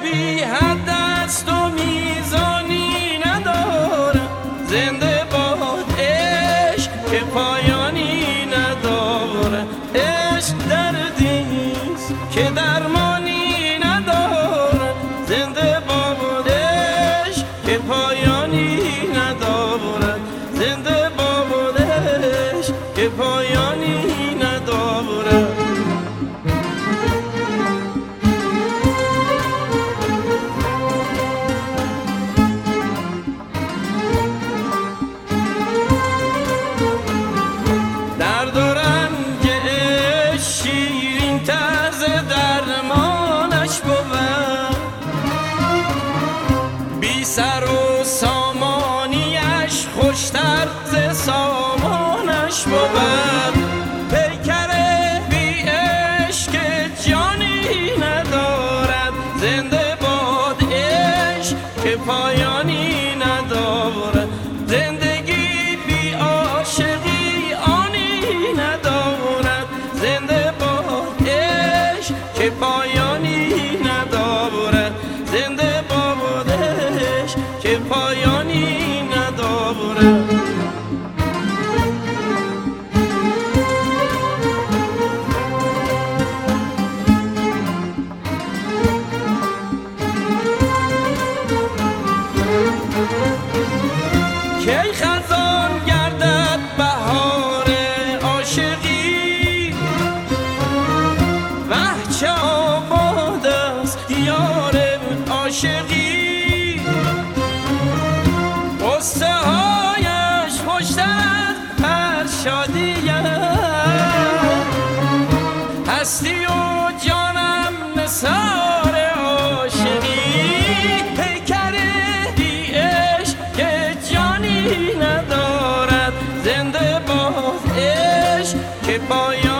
بی حد است و میزانی ندارد، زنده باد عشق که پایانی ندارد. عشق دردیست که درمانی ندارد، زنده باد عشق که پایانی ندارد، زنده باد عشق که پایانی ندارد. درد و رنج عشق شیرین طرز درمانش بود، بی سر و سامانیش خوشتر ز سامانش بود. پیکر بی عشق جانی ندارد، زنده باد عشق که پایانی ندارد. زندگی بی عاشقی آنی ندارد، زنده باد عشق که پایانی ندارد، زنده باد عشق که پایانی ندارد. کی خزان گردد بهار عاشقی، وه چه آباد است یار عاشقی. قصه هایش خوشتر از شادی هستی و جانم نثار عاشقی. پیکر بی عشق که جانی ندارد، زنده باد عشق که پایان